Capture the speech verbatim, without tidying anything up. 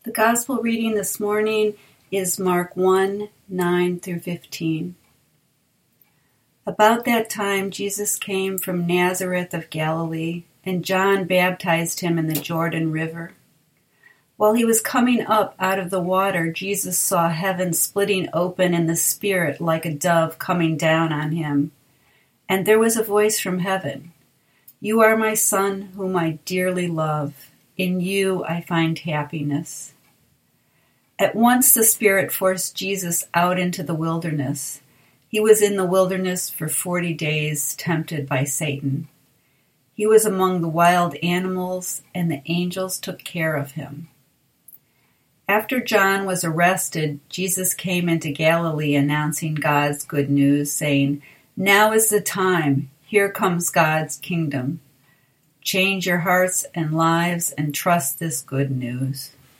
The Gospel reading this morning is Mark one, nine through fifteen. About that time Jesus came from Nazareth of Galilee, and John baptized him in the Jordan River. While he was coming up out of the water, Jesus saw heaven splitting open and the Spirit like a dove coming down on him. And there was a voice from heaven, "You are my Son, whom I dearly love. In you I find happiness." At once the Spirit forced Jesus out into the wilderness. He was in the wilderness for forty days, tempted by Satan. He was among the wild animals, and the angels took care of him. After John was arrested, Jesus came into Galilee announcing God's good news, saying, "Now is the time. Here comes God's kingdom. Change your hearts and lives and trust this good news."